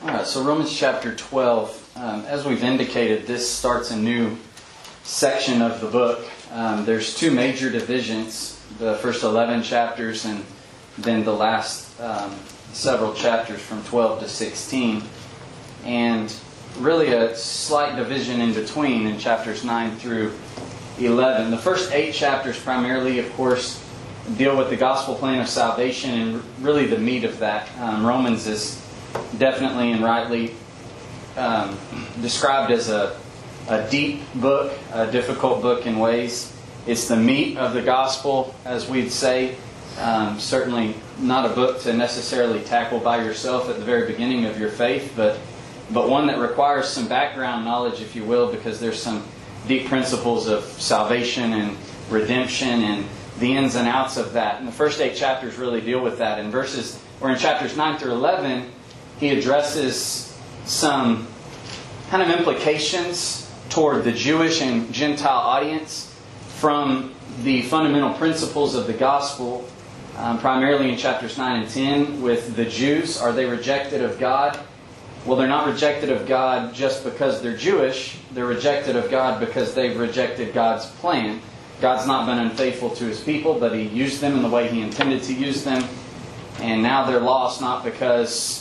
Alright, so Romans chapter 12, as we've indicated, this starts a new section of the book. There's two major divisions, the first 11 chapters and then the last several chapters from 12 to 16. And really a slight division in between in chapters 9 through 11. The first 8 chapters primarily, of course, deal with the gospel plan of salvation and really the meat of that. Romans is definitely and rightly described as a deep book, a difficult book in ways. It's the meat of the gospel, as we'd say. Certainly not a book to necessarily tackle by yourself at the very beginning of your faith, but one that requires some background knowledge, if you will, because there's some deep principles of salvation and redemption and the ins and outs of that. And the first 8 chapters really deal with that. In chapters 9 through 11, he addresses some kind of implications toward the Jewish and Gentile audience from the fundamental principles of the gospel, primarily in chapters 9 and 10 with the Jews. Are they rejected of God? Well, they're not rejected of God just because they're Jewish. They're rejected of God because they've rejected God's plan. God's not been unfaithful to His people, but He used them in the way He intended to use them. And now they're lost not because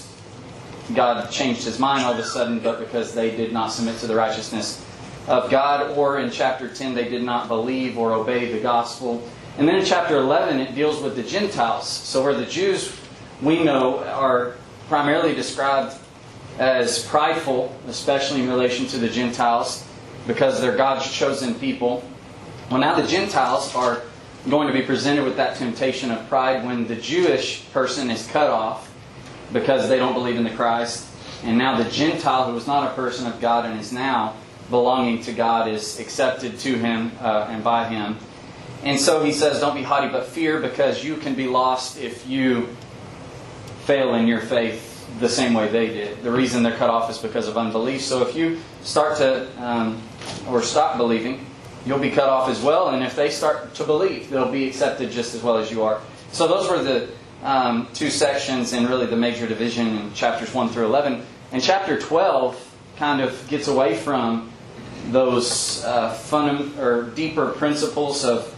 God changed His mind all of a sudden, but because they did not submit to the righteousness of God, or in chapter 10 they did not believe or obey the gospel. And then in chapter 11 it deals with the Gentiles. So where the Jews, we know, are primarily described as prideful, especially in relation to the Gentiles, because they're God's chosen people. Well, now the Gentiles are going to be presented with that temptation of pride when the Jewish person is cut off because they don't believe in the Christ. And now the Gentile, who is not a person of God and is now belonging to God, is accepted to Him and by Him. And so he says, don't be haughty but fear, because you can be lost if you fail in your faith the same way they did. The reason they're cut off is because of unbelief. So if you start to or stop believing, you'll be cut off as well. And if they start to believe, they'll be accepted just as well as you are. So those were the two sections and really the major division in chapters 1 through 11. And chapter 12 kind of gets away from those deeper principles of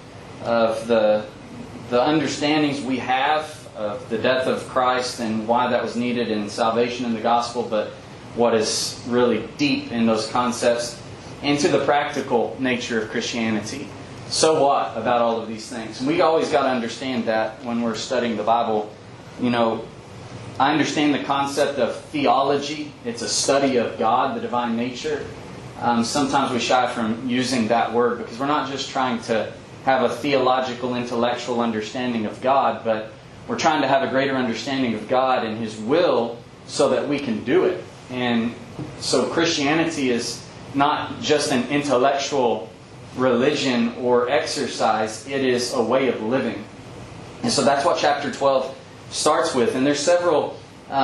the understandings we have of the death of Christ and why that was needed in salvation in the gospel, but what is really deep in those concepts, into the practical nature of Christianity. So what about all of these things? And we always got to understand that when we're studying the Bible. You know, I understand the concept of theology. It's a study of God, the divine nature. Sometimes we shy from using that word because we're not just trying to have a theological, intellectual understanding of God, but we're trying to have a greater understanding of God and His will so that we can do it. And so Christianity is not just an intellectual religion or exercise, it is a way of living. And so that's what chapter 12 starts with. And there's several,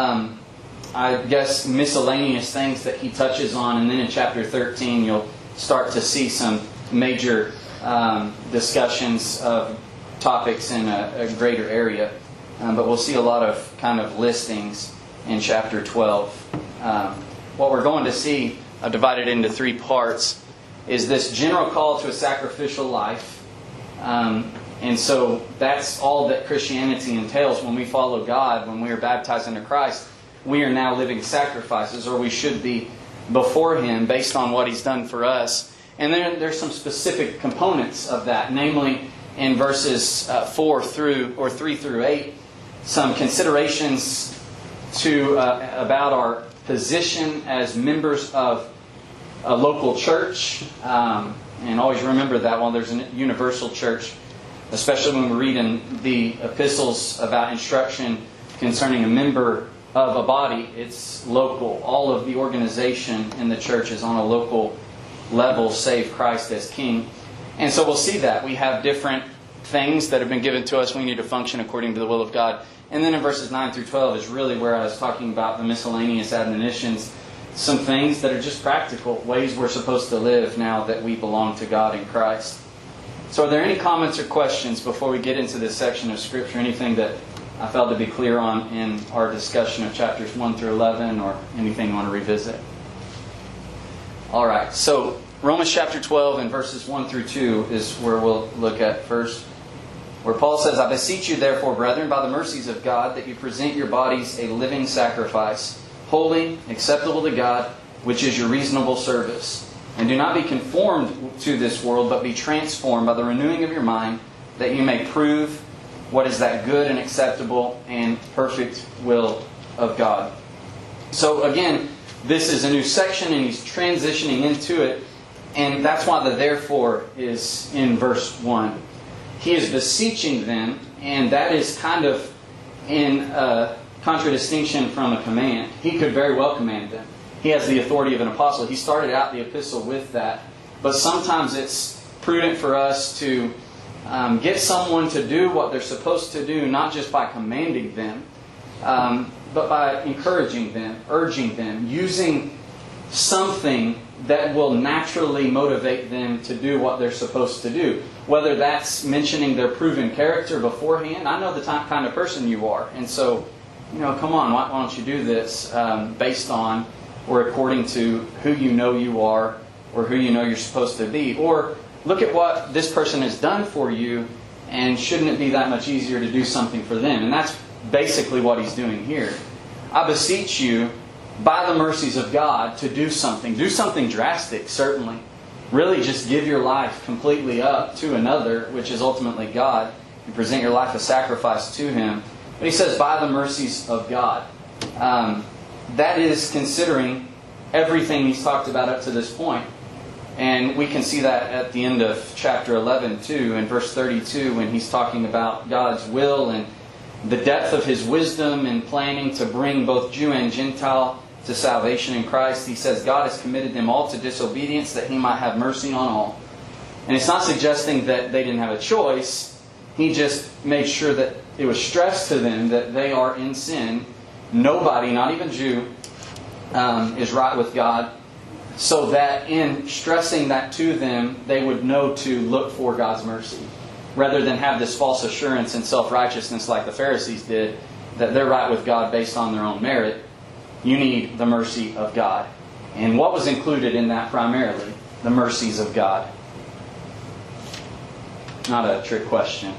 miscellaneous things that he touches on. And then in chapter 13 you'll start to see some major discussions of topics in a greater area. But we'll see a lot of kind of listings in chapter 12. What we're going to see, I've divided into 3 parts, is this general call to a sacrificial life. And so that's all that Christianity entails. When we follow God, when we are baptized into Christ, we are now living sacrifices, or we should be before Him based on what He's done for us. And then there's some specific components of that, namely in verses 3 through 8, some considerations about our position as members of a local church. And always remember that while there's a universal church, especially when we read in the epistles about instruction concerning a member of a body, it's local. All of the organization in the church is on a local level, save Christ as King. And so we'll see that. We have different things that have been given to us. We need to function according to the will of God. And then in verses 9 through 12 is really where I was talking about the miscellaneous admonitions. Some things that are just practical, ways we're supposed to live now that we belong to God in Christ. So are there any comments or questions before we get into this section of Scripture? Anything that I failed to be clear on in our discussion of chapters 1 through 11, or anything you want to revisit. All right, so Romans chapter 12 and verses 1 through 2 is where we'll look at first, where Paul says, I beseech you therefore, brethren, by the mercies of God, that you present your bodies a living sacrifice, holy, acceptable to God, which is your reasonable service. And do not be conformed to this world, but be transformed by the renewing of your mind, that you may prove what is that good and acceptable and perfect will of God. So again, this is a new section and he's transitioning into it. And that's why the therefore is in verse 1. He is beseeching them, and that is kind of in contradistinction from a command. He could very well command them. He has the authority of an apostle. He started out the epistle with that. But sometimes it's prudent for us to get someone to do what they're supposed to do, not just by commanding them, but by encouraging them, urging them, using something that will naturally motivate them to do what they're supposed to do. Whether that's mentioning their proven character beforehand. I know the kind of person you are. And so, come on, why don't you do this based on or according to who you know you are or who you know you're supposed to be. Or look at what this person has done for you, and shouldn't it be that much easier to do something for them? And that's basically what he's doing here. I beseech you, by the mercies of God, to do something. Do something drastic, certainly. Really just give your life completely up to another, which is ultimately God, and present your life a sacrifice to Him. But he says, by the mercies of God. That is considering everything he's talked about up to this point. And we can see that at the end of chapter 11 too, in verse 32, when he's talking about God's will and the depth of His wisdom in planning to bring both Jew and Gentile to salvation in Christ. He says God has committed them all to disobedience, that He might have mercy on all. And it's not suggesting that they didn't have a choice. He just made sure that it was stressed to them that they are in sin. Nobody, not even Jew, is right with God. So that in stressing that to them, they would know to look for God's mercy. Rather than have this false assurance and self-righteousness like the Pharisees did, that they're right with God based on their own merit. You need the mercy of God. And what was included in that primarily? The mercies of God. Not a trick question.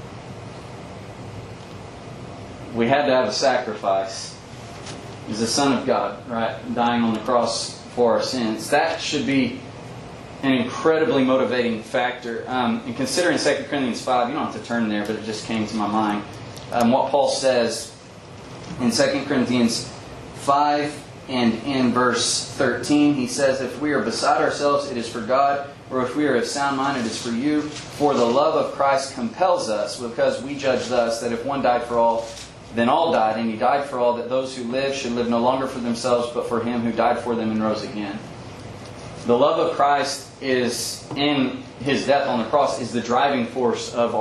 We had to have a sacrifice. He's the Son of God, right? Dying on the cross for our sins. That should be an incredibly motivating factor. And considering 2 Corinthians 5, you don't have to turn there, but it just came to my mind. What Paul says in 2 Corinthians 5 and in verse 13, he says, if we are beside ourselves, it is for God, or if we are of sound mind, it is for you. For the love of Christ compels us, because we judge thus, that if one died for all, then all died, and He died for all, that those who live should live no longer for themselves, but for Him who died for them and rose again. The love of Christ is, in His death on the cross, is the driving force of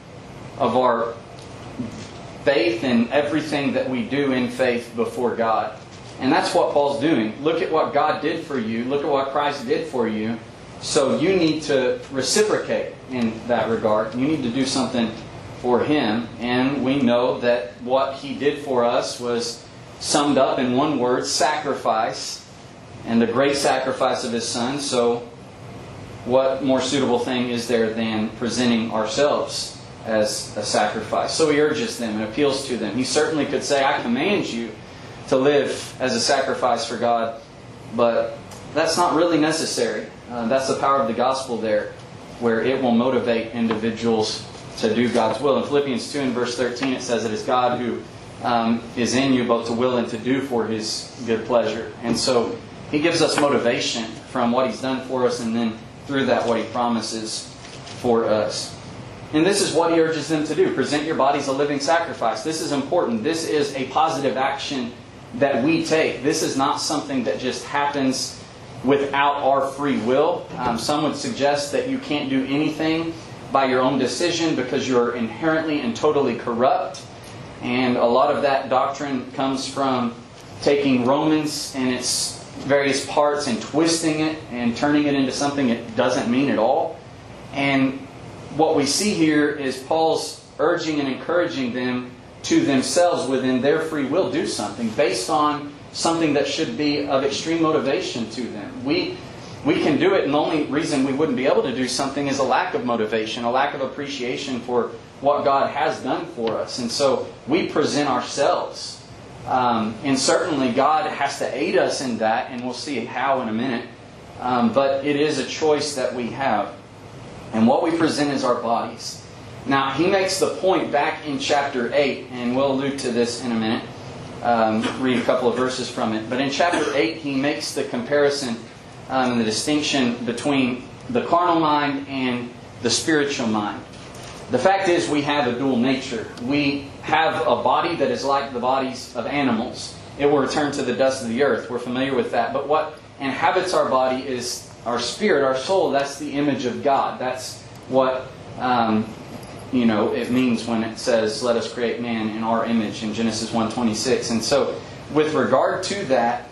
our faith and everything that we do in faith before God. And that's what Paul's doing. Look at what God did for you. Look at what Christ did for you. So you need to reciprocate in that regard. You need to do something for Him. And we know that what He did for us was summed up in one word, sacrifice. And the great sacrifice of His Son. So what more suitable thing is there than presenting ourselves as a sacrifice? So he urges them and appeals to them. He certainly could say, I command you to live as a sacrifice for God. But that's not really necessary. That's the power of the gospel there, where it will motivate individuals to do God's will. In Philippians 2 and verse 13 it says it is God who is in you both to will and to do for His good pleasure. And so He gives us motivation from what He's done for us, and then through that what He promises for us. And this is what He urges them to do. Present your bodies a living sacrifice. This is important. This is a positive action that we take. This is not something that just happens without our free will. Some would suggest that you can't do anything by your own decision because you're inherently and totally corrupt. And a lot of that doctrine comes from taking Romans and its various parts and twisting it and turning it into something it doesn't mean at all. And what we see here is Paul's urging and encouraging them to themselves within their free will do something based on something that should be of extreme motivation to them. We can do it, and the only reason we wouldn't be able to do something is a lack of motivation, a lack of appreciation for what God has done for us. And so we present ourselves. And certainly God has to aid us in that, and we'll see how in a minute. But it is a choice that we have. And what we present is our bodies. Now, he makes the point back in chapter 8, and we'll allude to this in a minute. Read a couple of verses from it. But in chapter 8, he makes the comparison and the distinction between the carnal mind and the spiritual mind. The fact is, we have a dual nature. We have a body that is like the bodies of animals. It will return to the dust of the earth. We're familiar with that. But what inhabits our body is our spirit, our soul. That's the image of God. That's what it means when it says, "Let us create man in our image" in Genesis 1:26. And so, with regard to that,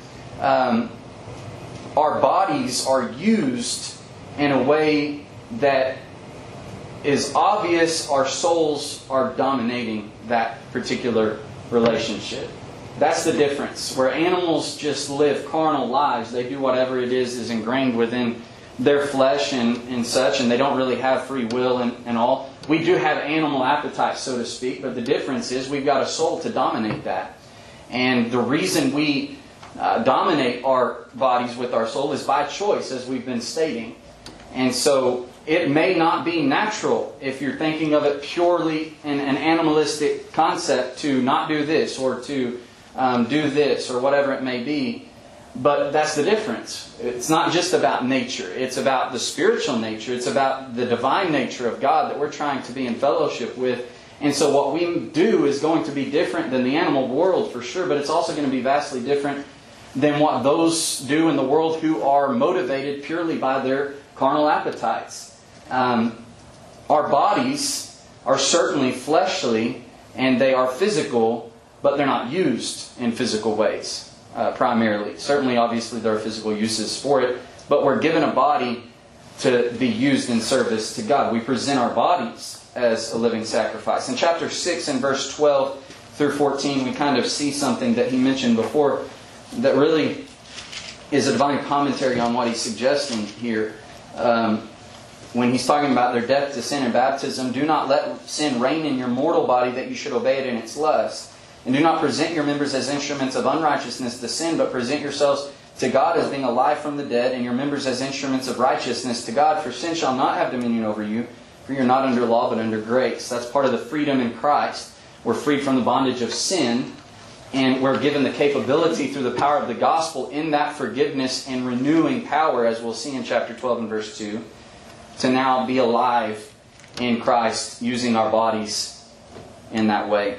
our bodies are used in a way that is obvious. Our souls are dominating that particular relationship. That's the difference. Where animals just live carnal lives, they do whatever it is ingrained within their flesh and such, and they don't really have free will and all. We do have animal appetites, so to speak, but the difference is we've got a soul to dominate that. And the reason we dominate our bodies with our soul is by choice, as we've been stating. And so it may not be natural, if you're thinking of it purely in an animalistic concept, to not do this or to do this or whatever it may be. But that's the difference. It's not just about nature. It's about the spiritual nature. It's about the divine nature of God that we're trying to be in fellowship with. And so what we do is going to be different than the animal world for sure, but it's also going to be vastly different than what those do in the world who are motivated purely by their carnal appetites. Our bodies are certainly fleshly and they are physical, but they're not used in physical ways primarily. Certainly, obviously, there are physical uses for it, but we're given a body to be used in service to God. We present our bodies as a living sacrifice. In chapter 6 and verse 12 through 14, we kind of see something that he mentioned before that really is a divine commentary on what he's suggesting here. When he's talking about their death to sin and baptism, "Do not let sin reign in your mortal body, that you should obey it in its lust. And do not present your members as instruments of unrighteousness to sin, but present yourselves to God as being alive from the dead, and your members as instruments of righteousness to God. For sin shall not have dominion over you, for you're not under law, but under grace." That's part of the freedom in Christ. We're freed from the bondage of sin, and we're given the capability through the power of the gospel in that forgiveness and renewing power, as we'll see in chapter 12 and verse 2, to now be alive in Christ, using our bodies in that way.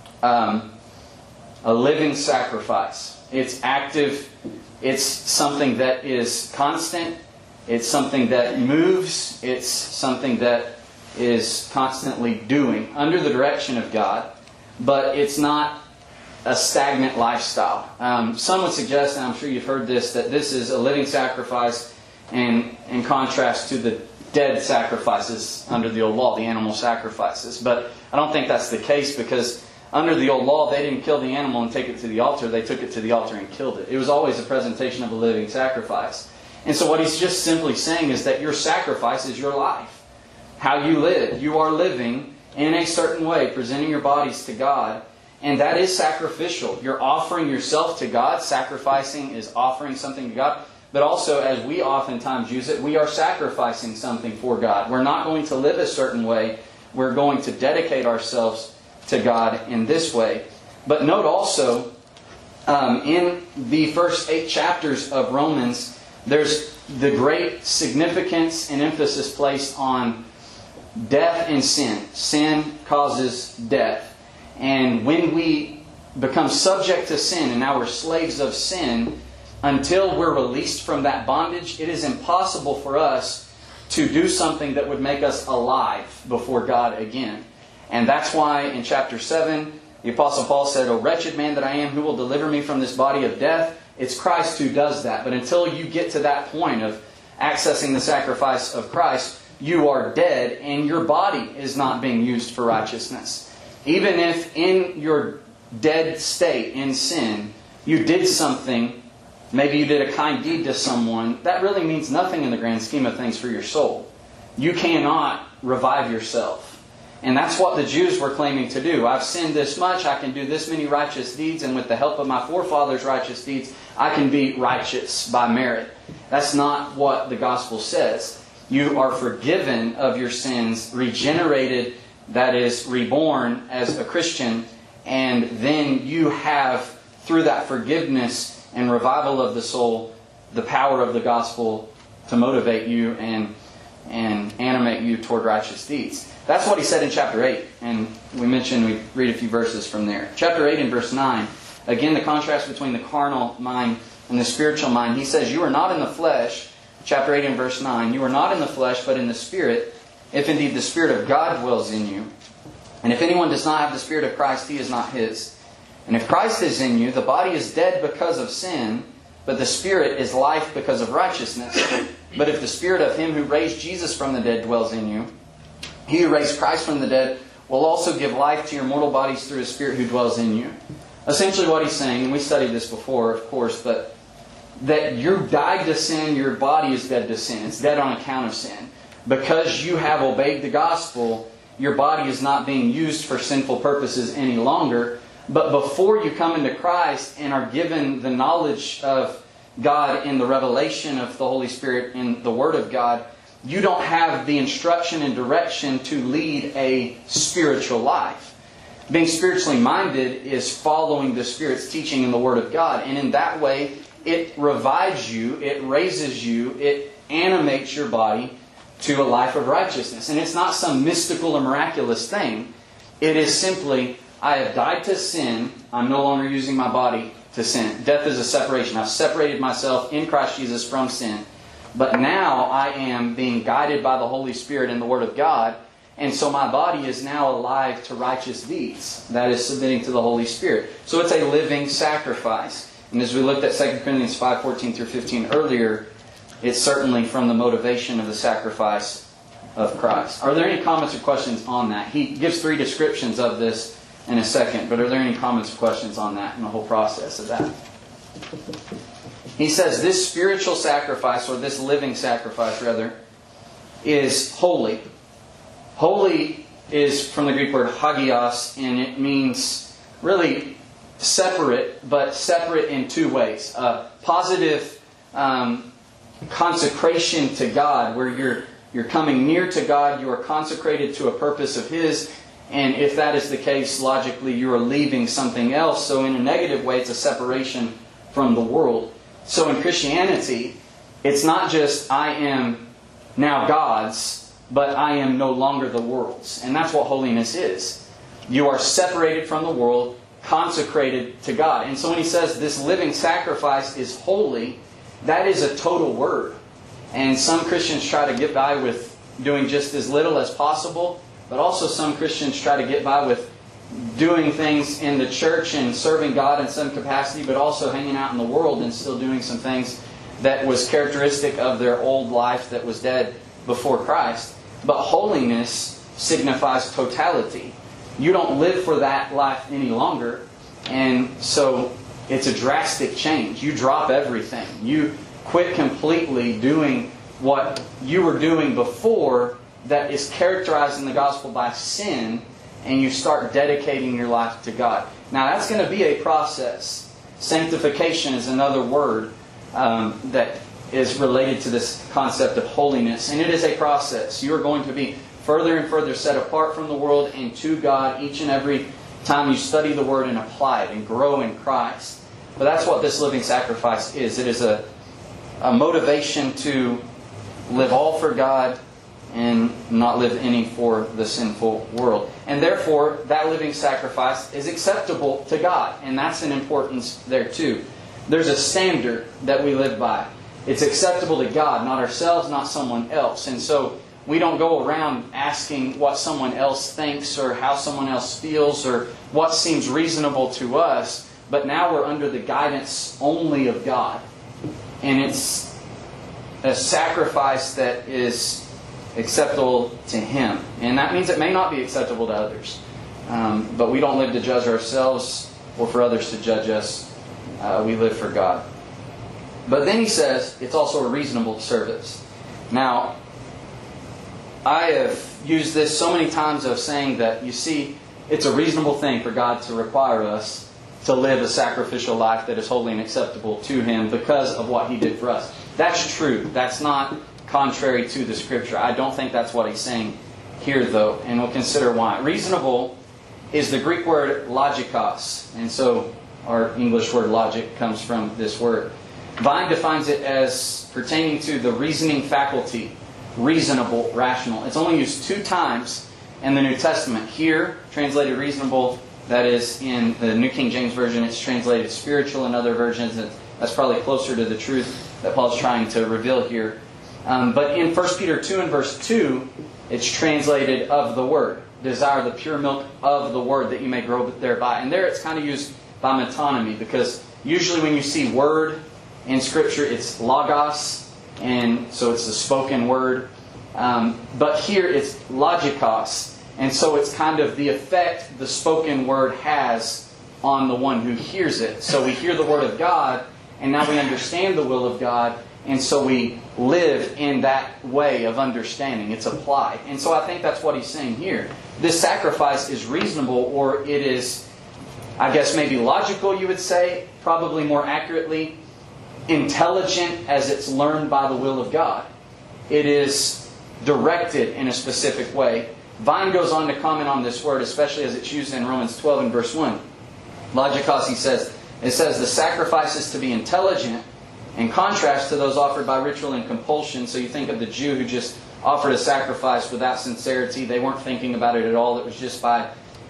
A living sacrifice. It's active. It's something that is constant. It's something that moves. It's something that is constantly doing under the direction of God. But it's not a stagnant lifestyle. Some would suggest, and I'm sure you've heard this, that this is a living sacrifice in contrast to the dead sacrifices under the old law, the animal sacrifices. But I don't think that's the case, because under the old law, they didn't kill the animal and take it to the altar. They took it to the altar and killed it. It was always a presentation of a living sacrifice. And so what he's just simply saying is that your sacrifice is your life. How you live. You are living in a certain way, presenting your bodies to God. And that is sacrificial. You're offering yourself to God. Sacrificing is offering something to God. But also, as we oftentimes use it, we are sacrificing something for God. We're not going to live a certain way. We're going to dedicate ourselves to God in this way. But note also, in the first 8 chapters of Romans, there's the great significance and emphasis placed on death and sin. Sin causes death. And when we become subject to sin, and now we're slaves of sin, until we're released from that bondage, it is impossible for us to do something that would make us alive before God again. And that's why in chapter 7, the Apostle Paul said, "O wretched man that I am, who will deliver me from this body of death?" It's Christ who does that. But until you get to that point of accessing the sacrifice of Christ, you are dead and your body is not being used for righteousness. Even if in your dead state in sin, you did something, maybe you did a kind deed to someone, that really means nothing in the grand scheme of things for your soul. You cannot revive yourself. And that's what the Jews were claiming to do. I've sinned this much, I can do this many righteous deeds, and with the help of my forefathers' righteous deeds, I can be righteous by merit. That's not what the gospel says. You are forgiven of your sins, regenerated, that is, reborn as a Christian, and then you have, through that forgiveness and revival of the soul, the power of the gospel to motivate you and animate you toward righteous deeds. That's what he said in chapter 8. And we read a few verses from there. Chapter 8 and verse 9. Again, the contrast between the carnal mind and the spiritual mind. He says, you are not in the flesh. Chapter 8 and verse 9. You are not in the flesh, but in the Spirit, if indeed the Spirit of God dwells in you. And if anyone does not have the Spirit of Christ, he is not his. And if Christ is in you, the body is dead because of sin, but the Spirit is life because of righteousness. But if the Spirit of Him who raised Jesus from the dead dwells in you, He who raised Christ from the dead will also give life to your mortal bodies through His Spirit who dwells in you. Essentially what he's saying, and we studied this before, of course, but that you died to sin, your body is dead to sin. It's dead on account of sin. Because you have obeyed the gospel, your body is not being used for sinful purposes any longer. But before you come into Christ and are given the knowledge of God in the revelation of the Holy Spirit in the Word of God, you don't have the instruction and direction to lead a spiritual life. Being spiritually minded is following the Spirit's teaching in the Word of God. And in that way, it revives you, it raises you, it animates your body to a life of righteousness. And it's not some mystical or miraculous thing. It is simply, I have died to sin. I'm no longer using my body to sin. Death is a separation. I've separated myself in Christ Jesus from sin. But now I am being guided by the Holy Spirit in the Word of God. And so my body is now alive to righteous deeds. That is submitting to the Holy Spirit. So it's a living sacrifice. And as we looked at 2 Corinthians 5:14 through 15 earlier, it's certainly from the motivation of the sacrifice of Christ. Are there any comments or questions on that? He gives 3 descriptions of this in a second, but are there any comments or questions on that and the whole process of that? He says this spiritual sacrifice, or this living sacrifice rather, is holy. Holy is from the Greek word hagios, and it means really separate, but separate in 2 ways. Positive consecration to God, where you're coming near to God, you are consecrated to a purpose of His, and if that is the case, logically you are leaving something else. So in a negative way, it's a separation from the world. So in Christianity, it's not just I am now God's, but I am no longer the world's. And that's what holiness is. You are separated from the world, consecrated to God. And so when he says this living sacrifice is holy, that is a total word. And some Christians try to get by with doing just as little as possible, but also some Christians try to get by with doing things in the church and serving God in some capacity, but also hanging out in the world and still doing some things that was characteristic of their old life that was dead before Christ. But holiness signifies totality. You don't live for that life any longer. And so it's a drastic change. You drop everything. You quit completely doing what you were doing before that is characterized in the gospel by sin, and you start dedicating your life to God. Now that's going to be a process. Sanctification is another word that is related to this concept of holiness. And it is a process. You are going to be further and further set apart from the world and to God each and every time you study the Word and apply it and grow in Christ. But that's what this living sacrifice is. It is a motivation to live all for God and not live any for the sinful world. And therefore, that living sacrifice is acceptable to God. And that's an importance there too. There's a standard that we live by. It's acceptable to God, not ourselves, not someone else. And so we don't go around asking what someone else thinks or how someone else feels or what seems reasonable to us. But now we're under the guidance only of God. And it's a sacrifice that is acceptable to Him. And that means it may not be acceptable to others. But we don't live to judge ourselves or for others to judge us. We live for God. But then he says it's also a reasonable service. Now, I have used this so many times of saying that, you see, it's a reasonable thing for God to require us to live a sacrificial life that is holy and acceptable to Him because of what He did for us. That's true. That's not contrary to the Scripture. I don't think that's what he's saying here, though, and we'll consider why. Reasonable is the Greek word logikos, and so our English word logic comes from this word. Vine defines it as pertaining to the reasoning faculty, reasonable, rational. It's only used 2 times in the New Testament. Here, translated reasonable, that is in the New King James Version, it's translated spiritual. In other versions, that's probably closer to the truth that Paul's trying to reveal here. But in 1 Peter 2 and verse 2, it's translated of the Word. Desire the pure milk of the Word that you may grow thereby. And there it's kind of used by metonymy, because usually when you see Word in Scripture, it's logos, and so it's the spoken Word. But here it's logikos. And so it's kind of the effect the spoken Word has on the one who hears it. So we hear the Word of God, and now we understand the will of God, and so we live in that way of understanding. It's applied. And so I think that's what he's saying here. This sacrifice is reasonable, or it is, I guess maybe logical, you would say, probably more accurately, intelligent as it's learned by the will of God. It is directed in a specific way. Vine goes on to comment on this word, especially as it's used in Romans 12 and verse 1. Logikos, he says, it says the sacrifice is to be intelligent, in contrast to those offered by ritual and compulsion. So you think of the Jew who just offered a sacrifice without sincerity. They weren't thinking about it at all. It was just by,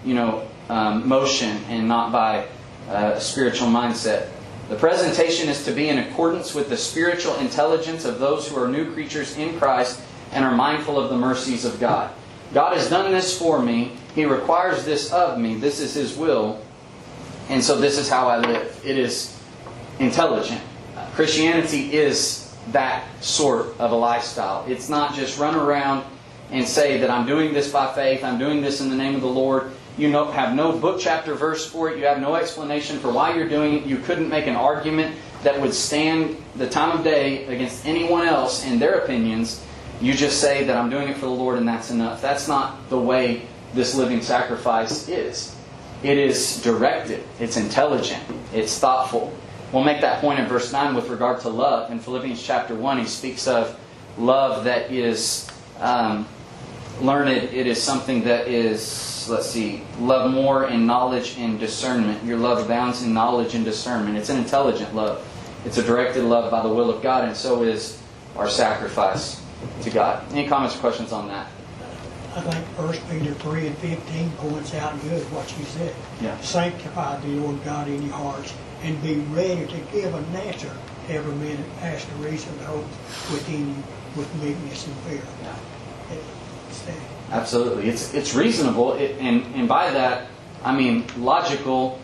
motion and not by a spiritual mindset. The presentation is to be in accordance with the spiritual intelligence of those who are new creatures in Christ and are mindful of the mercies of God. God has done this for me. He requires this of me. This is His will. And so this is how I live. It is intelligent. Christianity is that sort of a lifestyle. It's not just run around and say that I'm doing this by faith. I'm doing this in the name of the Lord. You have no book, chapter, verse for it. You have no explanation for why you're doing it. You couldn't make an argument that would stand the time of day against anyone else and their opinions. You just say that I'm doing it for the Lord and that's enough. That's not the way this living sacrifice is. It is directed. It's intelligent. It's thoughtful. We'll make that point in verse 9 with regard to love. In Philippians chapter 1, he speaks of love that is learned. It is something that is, love more in knowledge and discernment. Your love abounds in knowledge and discernment. It's an intelligent love. It's a directed love by the will of God, and so is our sacrifice to God. Any comments or questions on that? I think 1 Peter 3 and 15 points out good what you said. Yeah. Sanctify the Lord God in your hearts, and be ready to give an answer to every man that asks the reason of hope within you with meekness and fear. Yeah. It's that. Absolutely. It's reasonable, and by that, I mean logical.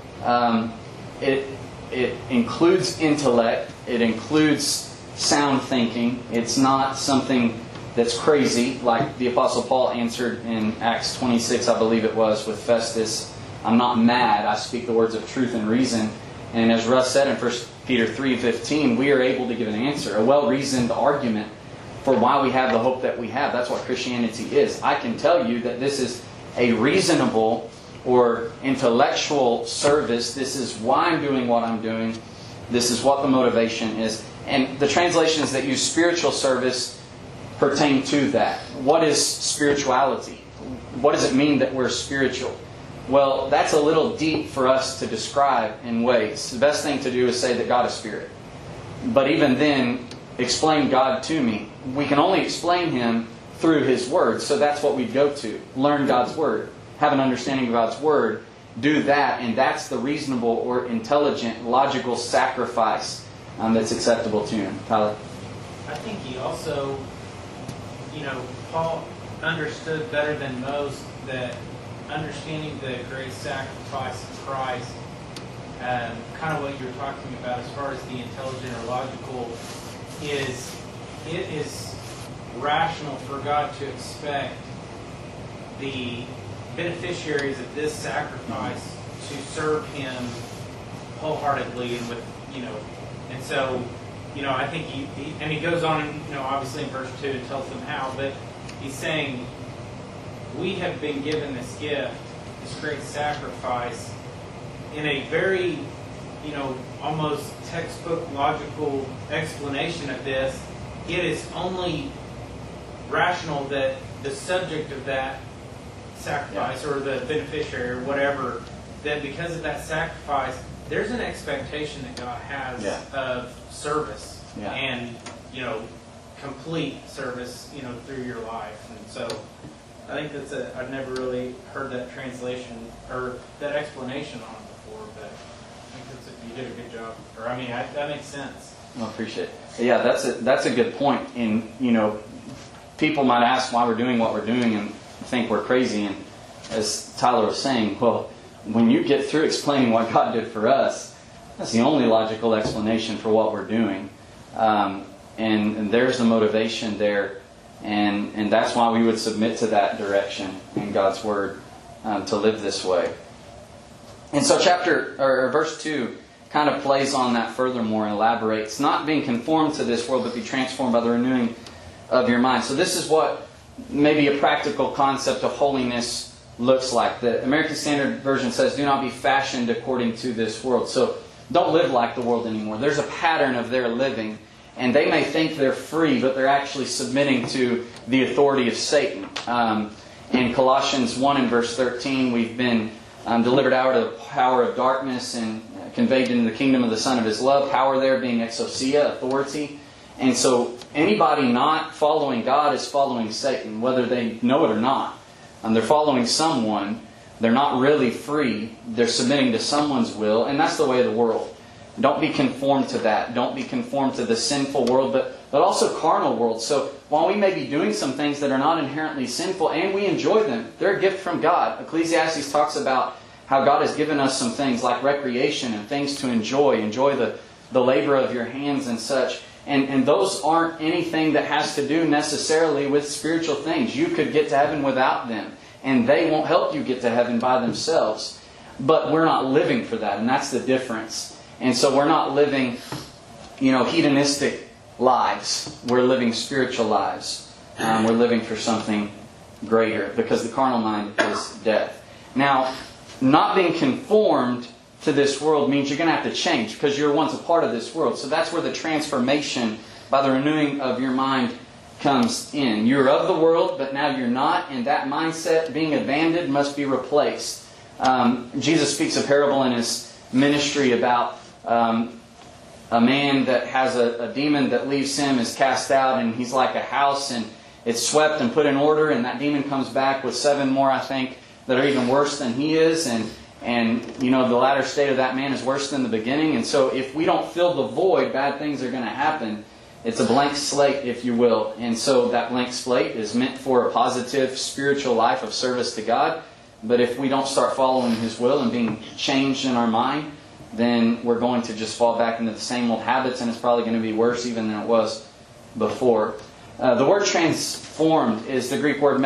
It includes intellect. It includes sound thinking. It's not something that's crazy, like the Apostle Paul answered in Acts 26, I believe it was, with Festus. I'm not mad. I speak the words of truth and reason. And as Russ said in 1 Peter 3:15, we are able to give an answer, a well-reasoned argument for why we have the hope that we have. That's what Christianity is. I can tell you that this is a reasonable or intellectual service. This is why I'm doing what I'm doing. This is what the motivation is. And the translations that use spiritual service pertain to that. What is spirituality? What does it mean that we're spiritual? Well, that's a little deep for us to describe in ways. The best thing to do is say that God is spirit. But even then, explain God to me. We can only explain Him through His Word. So that's what we go to. Learn God's Word. Have an understanding of God's Word. Do that. And that's the reasonable or intelligent, logical sacrifice that's acceptable to Him. Tyler? I think he also, Paul understood better than most that understanding the great sacrifice of Christ, kind of what you were talking about as far as the intelligent or logical, it is rational for God to expect the beneficiaries of this sacrifice to serve Him wholeheartedly and with, and so, I think he goes on, obviously in verse 2 and tells them how, but he's saying, we have been given this gift, this great sacrifice, in a very, almost textbook logical explanation of this. It is only rational that the subject of that sacrifice, or the beneficiary, or whatever, that because of that sacrifice, there's an expectation that God has of service and, complete service, through your life. And so I think I've never really heard that translation or that explanation on it before, but I think you did a good job. Or, that makes sense. I appreciate it. Yeah, that's a good point. And, people might ask why we're doing what we're doing and think we're crazy. And as Tyler was saying, well, when you get through explaining what God did for us, that's the only logical explanation for what we're doing. And there's the motivation there. And that's why we would submit to that direction in God's Word to live this way. And so verse 2 kind of plays on that furthermore and elaborates, not being conformed to this world, but be transformed by the renewing of your mind. So this is what maybe a practical concept of holiness looks like. The American Standard Version says, do not be fashioned according to this world. So don't live like the world anymore. There's a pattern of their living, and they may think they're free, but they're actually submitting to the authority of Satan. In Colossians 1 and verse 13, we've been delivered out of the power of darkness and conveyed into the kingdom of the Son of His love. Power there being exousia, authority. And so anybody not following God is following Satan, whether they know it or not. They're following someone. They're not really free. They're submitting to someone's will, and that's the way of the world. Don't be conformed to that. Don't be conformed to the sinful world, but also carnal world. So while we may be doing some things that are not inherently sinful, and we enjoy them, they're a gift from God. Ecclesiastes talks about how God has given us some things like recreation and things to enjoy the labor of your hands and such. And those aren't anything that has to do necessarily with spiritual things. You could get to heaven without them, and they won't help you get to heaven by themselves. But we're not living for that, and that's the difference. And so we're not living, hedonistic lives. We're living spiritual lives. We're living for something greater, because the carnal mind is death. Now, not being conformed to this world means you're going to have to change, because you're once a part of this world. So that's where the transformation by the renewing of your mind comes in. You're of the world, but now you're not, and that mindset being abandoned must be replaced. Jesus speaks a parable in His ministry about a man that has a demon that leaves him, is cast out, and he's like a house, and it's swept and put in order, and that demon comes back with 7 more, I think, that are even worse than he is, and the latter state of that man is worse than the beginning. And so if we don't fill the void, bad things are going to happen. It's a blank slate, if you will. And so that blank slate is meant for a positive spiritual life of service to God. But if we don't start following His will and being changed in our mind, then we're going to just fall back into the same old habits, and it's probably going to be worse even than it was before. The word transformed is the Greek word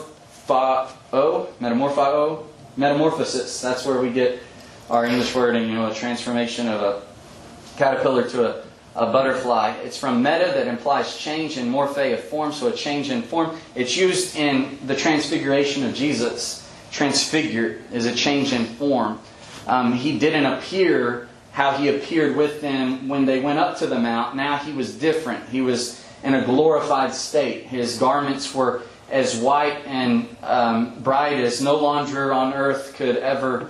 metamorphosis. That's where we get our English word, and a transformation of a caterpillar to a butterfly. It's from meta, that implies change, and morphe, of form, so a change in form. It's used in the transfiguration of Jesus. Transfigured is a change in form. He didn't appear how He appeared with them when they went up to the mount. Now He was different. He was in a glorified state. His garments were as white and bright as no launderer on earth could ever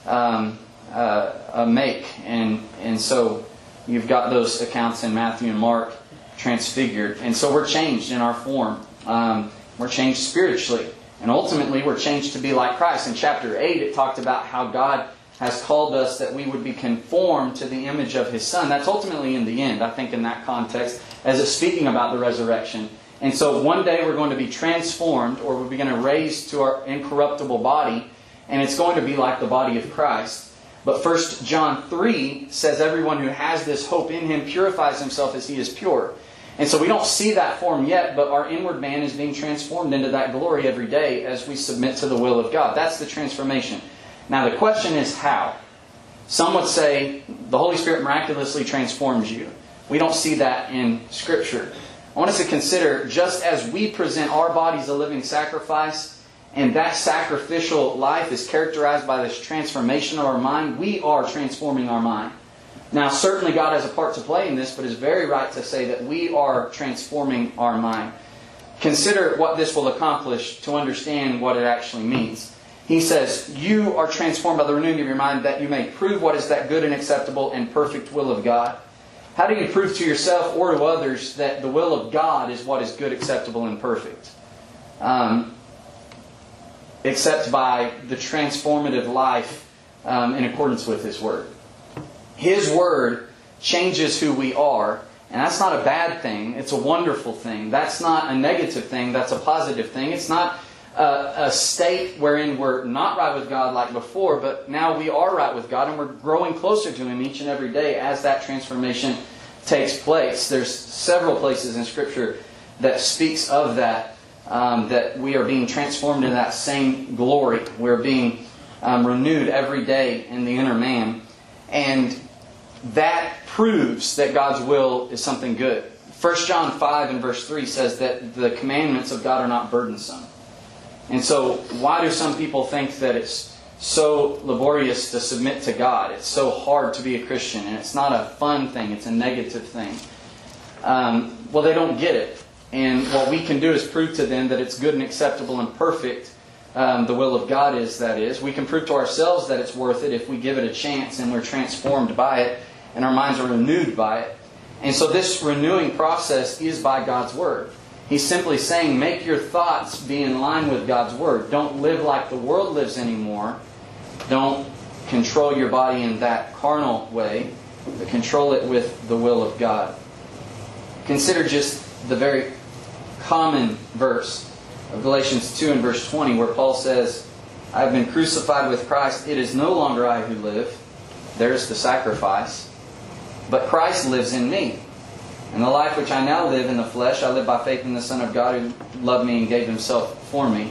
make. And so you've got those accounts in Matthew and Mark, transfigured. And so we're changed in our form. We're changed spiritually. And ultimately we're changed to be like Christ. In chapter 8 it talked about how God has called us that we would be conformed to the image of His Son. That's ultimately in the end, I think, in that context, as it's speaking about the resurrection. And so one day we're going to be transformed, or we're going to raise to our incorruptible body, and it's going to be like the body of Christ. But 1 John 3 says everyone who has this hope in Him purifies himself as he is pure. And so we don't see that form yet, but our inward man is being transformed into that glory every day as we submit to the will of God. That's the transformation. Now the question is how? Some would say the Holy Spirit miraculously transforms you. We don't see that in Scripture. I want us to consider, just as we present our bodies a living sacrifice, and that sacrificial life is characterized by this transformation of our mind, we are transforming our mind. Now, certainly God has a part to play in this, but it's very right to say that we are transforming our mind. Consider what this will accomplish to understand what it actually means. He says, you are transformed by the renewing of your mind, that you may prove what is that good and acceptable and perfect will of God. How do you prove to yourself or to others that the will of God is what is good, acceptable, and perfect? Except by the transformative life in accordance with His Word. His Word changes who we are, and that's not a bad thing. It's a wonderful thing. That's not a negative thing. That's a positive thing. It's not a state wherein we're not right with God like before, but now we are right with God, and we're growing closer to Him each and every day as that transformation takes place. There's several places in Scripture that speaks of that, that we are being transformed into that same glory. We're being renewed every day in the inner man. And that proves that God's will is something good. 1 John 5 and verse 3 says that the commandments of God are not burdensome. And so why do some people think that it's so laborious to submit to God? It's so hard to be a Christian, and it's not a fun thing, it's a negative thing. Well, they don't get it. And what we can do is prove to them that it's good and acceptable and perfect. The will of God is, that is. We can prove to ourselves that it's worth it if we give it a chance and we're transformed by it and our minds are renewed by it. And so this renewing process is by God's Word. He's simply saying, make your thoughts be in line with God's Word. Don't live like the world lives anymore. Don't control your body in that carnal way, but control it with the will of God. Consider just the very common verse of Galatians 2 and verse 20, where Paul says, I have been crucified with Christ. It is no longer I who live. There's the sacrifice. But Christ lives in me. And the life which I now live in the flesh, I live by faith in the Son of God who loved me and gave Himself for me.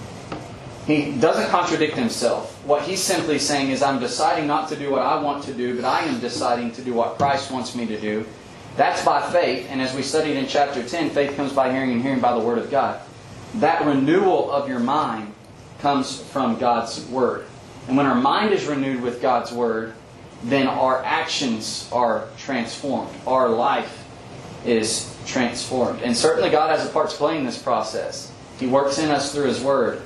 He doesn't contradict himself. What he's simply saying is, I'm deciding not to do what I want to do, but I am deciding to do what Christ wants me to do. That's by faith. And as we studied in chapter 10, faith comes by hearing and hearing by the Word of God. That renewal of your mind comes from God's Word. And when our mind is renewed with God's Word, then our actions are transformed. Our life is transformed. And certainly God has a part to play in this process. He works in us through His Word.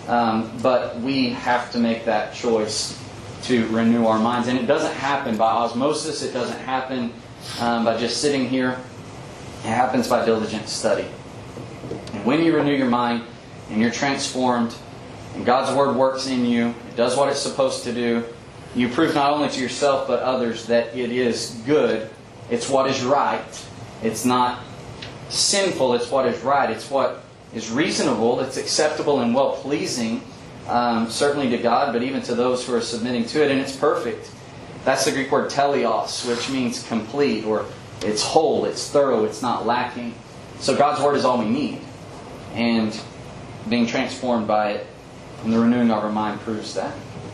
But we have to make that choice to renew our minds. And it doesn't happen by osmosis. It doesn't happen by just sitting here. It happens by diligent study. And when you renew your mind and you're transformed and God's Word works in you, it does what it's supposed to do, you prove not only to yourself but others that it is good. It's what is right. It's not sinful. It's what is right. It's what is reasonable. It's acceptable and well-pleasing, certainly to God, but even to those who are submitting to it. And it's perfect. That's the Greek word teleos, which means complete, or it's whole, it's thorough, it's not lacking. So God's Word is all we need. And being transformed by it and the renewing of our mind proves that.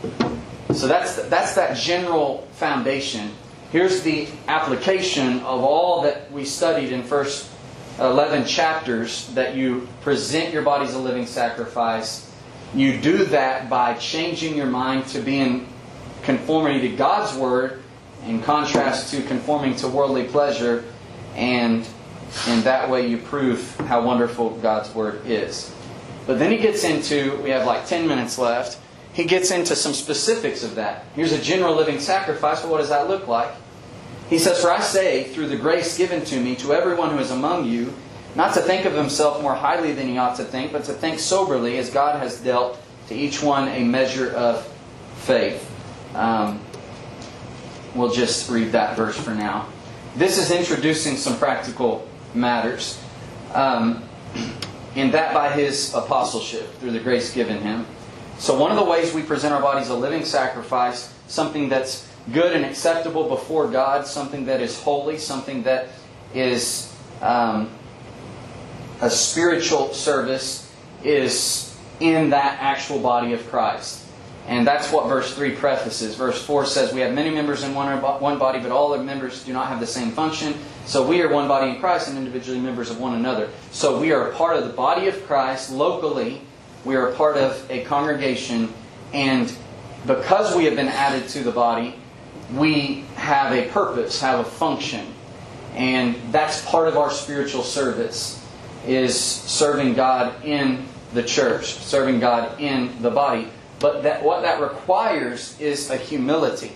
So that's that general foundation. Here's the application of all that we studied in first 11 chapters, that you present your body as a living sacrifice. You do that by changing your mind to be in conformity to God's Word, in contrast to conforming to worldly pleasure, and in that way you prove how wonderful God's Word is. But then he gets into, we have like 10 minutes left, he gets into some specifics of that. Here's a general living sacrifice, but what does that look like? He says, for I say, through the grace given to me, to everyone who is among you, not to think of himself more highly than he ought to think, but to think soberly, as God has dealt to each one a measure of faith. We'll just read that verse for now. This is introducing some practical matters. And that by his apostleship, through the grace given him. So one of the ways we present our bodies a living sacrifice, something that's good and acceptable before God, something that is holy, something that is a spiritual service is in that actual body of Christ. And that's what verse 3 prefaces. Verse 4 says, we have many members in one body, but all the members do not have the same function. So we are one body in Christ and individually members of one another. So we are a part of the body of Christ locally. We are a part of a congregation. And because we have been added to the body, we have a purpose, have a function. And that's part of our spiritual service, is serving God in the church, serving God in the body. But what that requires is a humility.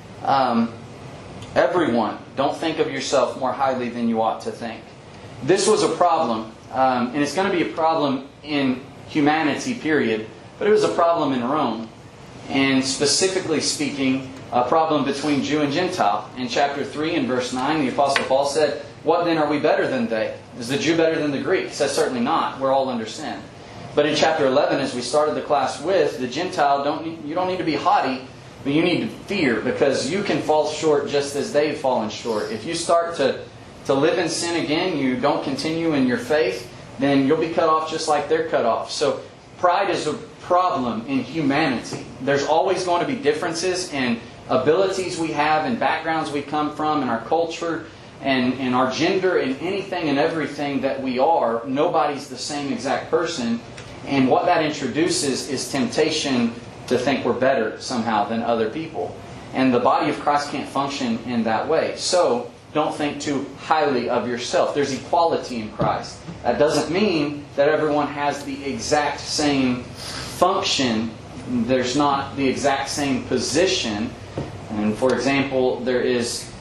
Everyone, don't think of yourself more highly than you ought to think. This was a problem, and it's going to be a problem in humanity, period. But it was a problem in Rome. And specifically speaking, a problem between Jew and Gentile. In chapter 3 and verse 9, the Apostle Paul said, what then are we better than they? Is the Jew better than the Greek? He says, certainly not. We're all under sin. But in chapter 11, as we started the class with, the Gentile, you don't need to be haughty, but you need to fear, because you can fall short just as they've fallen short. If you start to live in sin again, you don't continue in your faith, then you'll be cut off just like they're cut off. So pride is a problem in humanity. There's always going to be differences in abilities we have and backgrounds we come from and our culture and our gender and anything and everything that we are. Nobody's the same exact person. And what that introduces is temptation to think we're better somehow than other people. And the body of Christ can't function in that way. So don't think too highly of yourself. There's equality in Christ. That doesn't mean that everyone has the exact same function. There's not the exact same position. And for example, there is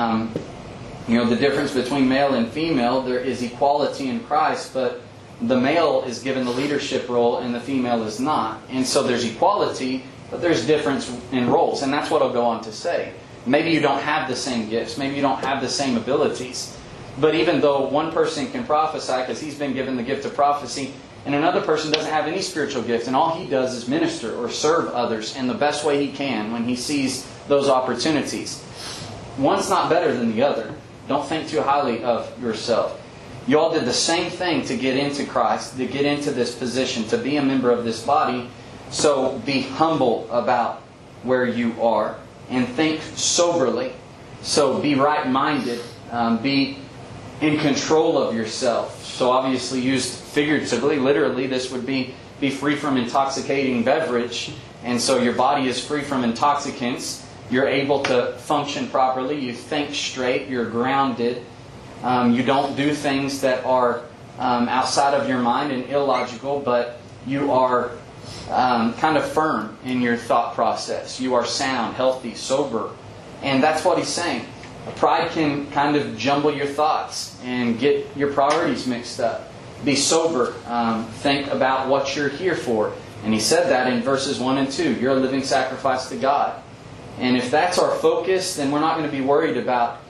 the difference between male and female. There is equality in Christ, but the male is given the leadership role and the female is not. And so there's equality, but there's difference in roles. And that's what I'll go on to say. Maybe you don't have the same gifts. Maybe you don't have the same abilities. But even though one person can prophesy because he's been given the gift of prophecy, and another person doesn't have any spiritual gift, and all he does is minister or serve others in the best way he can when he sees those opportunities. One's not better than the other. Don't think too highly of yourself. You all did the same thing to get into Christ, to get into this position, to be a member of this body. So be humble about where you are and think soberly. So be right-minded. Be in control of yourself. So obviously used figuratively, literally, this would be free from intoxicating beverage. And so your body is free from intoxicants. You're able to function properly. You think straight. You're grounded. You don't do things that are outside of your mind and illogical, but you are kind of firm in your thought process. You are sound, healthy, sober. And that's what he's saying. Pride can kind of jumble your thoughts and get your priorities mixed up. Be sober. Think about what you're here for. And he said that in verses 1 and 2. You're a living sacrifice to God. And if that's our focus, then we're not going to be worried about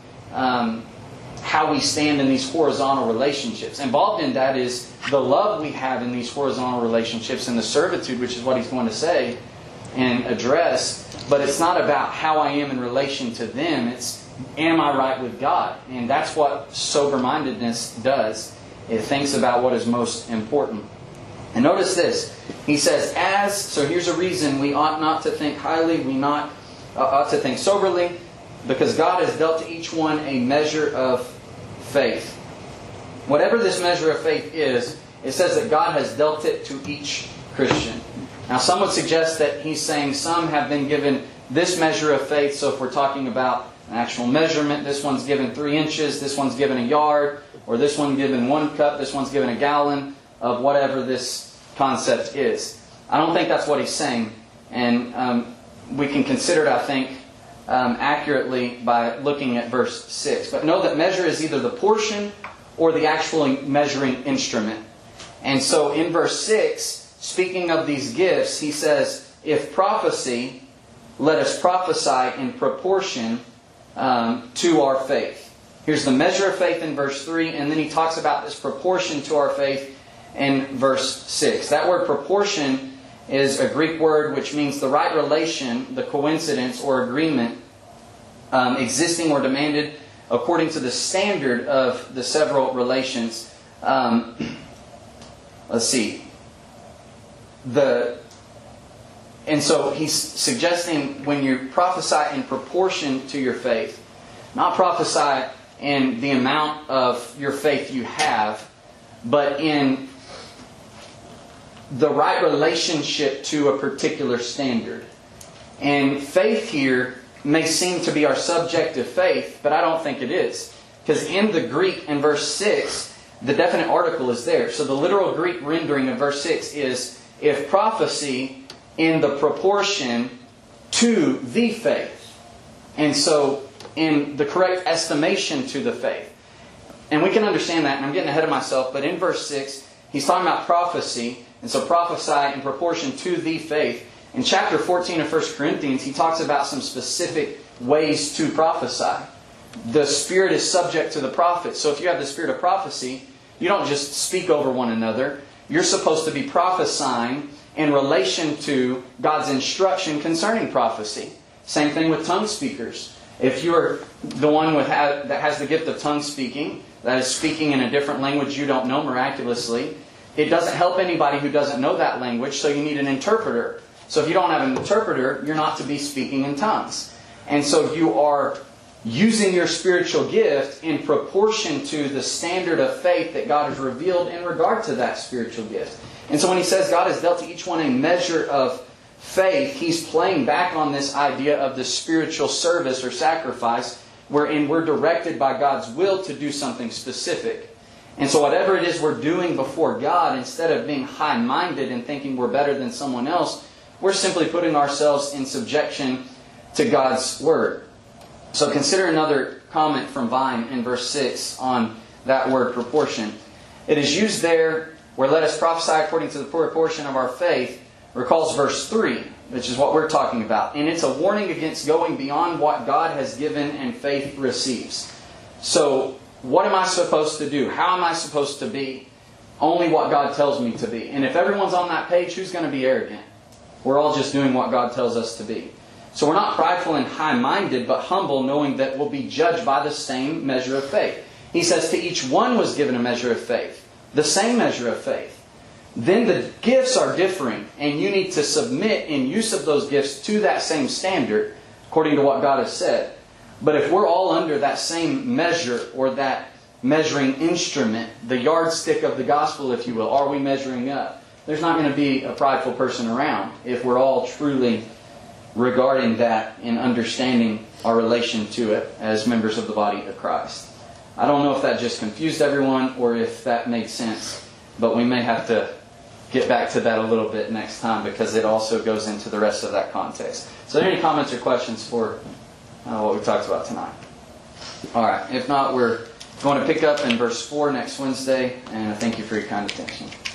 how we stand in these horizontal relationships. Involved in that is the love we have in these horizontal relationships and the servitude, which is what he's going to say and address. But it's not about how I am in relation to them. It's, am I right with God? And that's what sober-mindedness does. It thinks about what is most important. And notice this. He says, so here's a reason we ought not to think highly, we ought to think soberly, because God has dealt to each one a measure of faith. Whatever this measure of faith is, it says that God has dealt it to each Christian. Now some would suggest that he's saying some have been given this measure of faith. So if we're talking about an actual measurement, this one's given 3 inches, this one's given a yard, or this one given 1 cup, this one's given a gallon of whatever this concept is. I don't think that's what he's saying. And we can consider it, I think, accurately by looking at verse 6. But know that measure is either the portion or the actual measuring instrument. And so in verse 6, speaking of these gifts, he says, if prophecy, let us prophesy in proportion to our faith. Here's the measure of faith in verse 3, and then he talks about this proportion to our faith in verse 6. That word proportion is a Greek word which means the right relation, the coincidence or agreement existing or demanded according to the standard of the several relations. Let's see. And so he's suggesting when you prophesy in proportion to your faith, not prophesy in the amount of your faith you have, but in the right relationship to a particular standard. And faith here may seem to be our subjective faith, but I don't think it is. Because in the Greek, in verse 6, the definite article is there. So the literal Greek rendering of verse 6 is, if prophecy in the proportion to the faith. And so, in the correct estimation to the faith. And we can understand that, and I'm getting ahead of myself, but in verse 6, he's talking about prophecy, and so prophesy in proportion to the faith. In chapter 14 of 1 Corinthians, he talks about some specific ways to prophesy. The Spirit is subject to the prophet. So if you have the spirit of prophecy, you don't just speak over one another. You're supposed to be prophesying in relation to God's instruction concerning prophecy. Same thing with tongue speakers. If you're the one that has the gift of tongue speaking, that is speaking in a different language you don't know miraculously, it doesn't help anybody who doesn't know that language, so you need an interpreter. So if you don't have an interpreter, you're not to be speaking in tongues. And so you are using your spiritual gift in proportion to the standard of faith that God has revealed in regard to that spiritual gift. And so when he says God has dealt to each one a measure of faith, he's playing back on this idea of the spiritual service or sacrifice, wherein we're directed by God's will to do something specific. And so whatever it is we're doing before God, instead of being high-minded and thinking we're better than someone else, we're simply putting ourselves in subjection to God's Word. So consider another comment from Vine in verse 6 on that word proportion. It is used there where let us prophesy according to the proportion of our faith, recalls verse 3, which is what we're talking about. And it's a warning against going beyond what God has given and faith receives. So what am I supposed to do? How am I supposed to be? Only what God tells me to be. And if everyone's on that page, who's going to be arrogant? We're all just doing what God tells us to be. So we're not prideful and high-minded, but humble, knowing that we'll be judged by the same measure of faith. He says, to each one was given a measure of faith. The same measure of faith. Then the gifts are differing, and you need to submit in use of those gifts to that same standard, according to what God has said. But if we're all under that same measure, or that measuring instrument, the yardstick of the gospel, if you will, are we measuring up? There's not going to be a prideful person around if we're all truly regarding that and understanding our relation to it as members of the body of Christ. I don't know if that just confused everyone or if that made sense, but we may have to get back to that a little bit next time because it also goes into the rest of that context. So are there any comments or questions for what we talked about tonight? Alright, if not, we're going to pick up in verse 4 next Wednesday, and I thank you for your kind attention.